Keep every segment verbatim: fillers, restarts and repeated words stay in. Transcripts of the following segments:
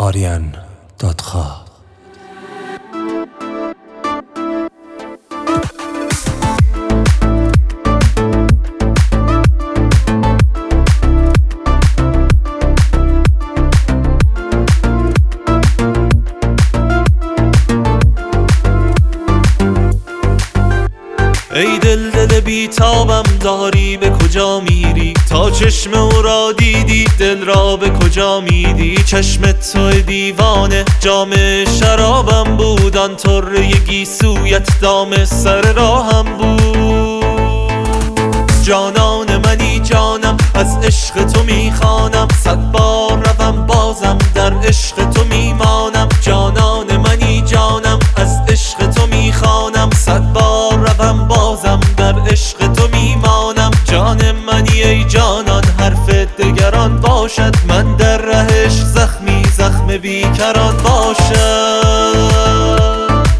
آریان دادخواه. ای دل دل بیتابم داری به کجا میری؟ تا چشم او را دیدی دل را به کجا میدی؟ چشم تو دیوانه جام شرابم بود، آن طره گیسویت دام سر راهم بود. جانان منی جانم از عشق تو میخوانم، صد بار روم بازم در عشق تو میمانم. جانان منی جانم از عشق تو میخوانم، صد بار روم بازم در عشق تو میمانم. جان منی ای جانان حرف دگران باشد، من در رهش زخمی زخم بیکران باشد.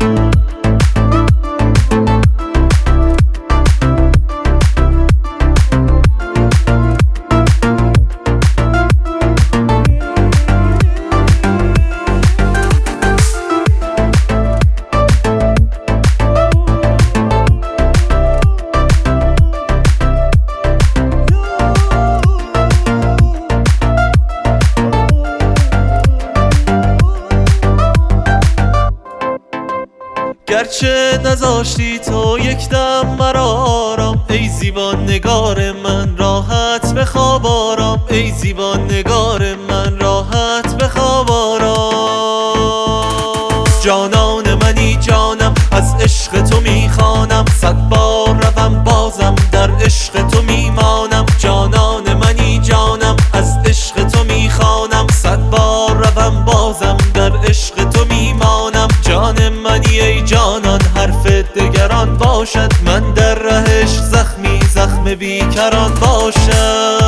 گرچه نذاشتی تو یک دم مرا آرام، ای زیبا نگار من راحت بخواب آرام. ای زیبا نگار من راحت بخواب آرام. جانان منی جانم از عشق تو میخوانم، صد بار روم بازم در عشق تو میمانم. جانان منی جانم از عشق تو میخوانم، صد بار روم بازم در عشق تو میمانم. جان منی ای جانان حرف دگران باشد، من در رهش زخمی زخم بیکران باشد.